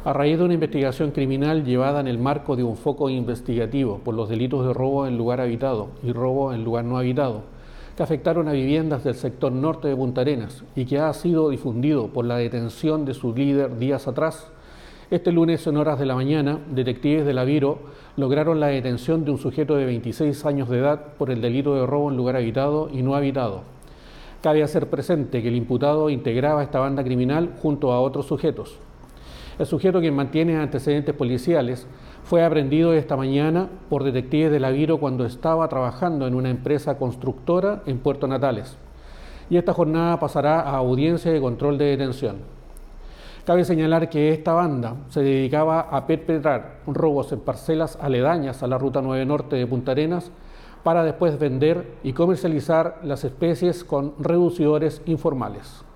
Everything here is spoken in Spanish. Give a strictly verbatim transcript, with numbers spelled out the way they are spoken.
A raíz de una investigación criminal llevada en el marco de un foco investigativo por los delitos de robo en lugar habitado y robo en lugar no habitado, que afectaron a viviendas del sector norte de Punta Arenas y que ha sido difundido por la detención de su líder días atrás, este lunes en horas de la mañana, detectives de la Biro lograron la detención de un sujeto de veintiséis años de edad por el delito de robo en lugar habitado y no habitado. Cabe hacer presente que el imputado integraba esta banda criminal junto a otros sujetos. El sujeto, quien mantiene antecedentes policiales, fue aprendido esta mañana por detectives de la Biro cuando estaba trabajando en una empresa constructora en Puerto Natales. Y esta jornada pasará a audiencia de control de detención. Cabe señalar que esta banda se dedicaba a perpetrar robos en parcelas aledañas a la Ruta nueve Norte de Punta Arenas para después vender y comercializar las especies con reducidores informales.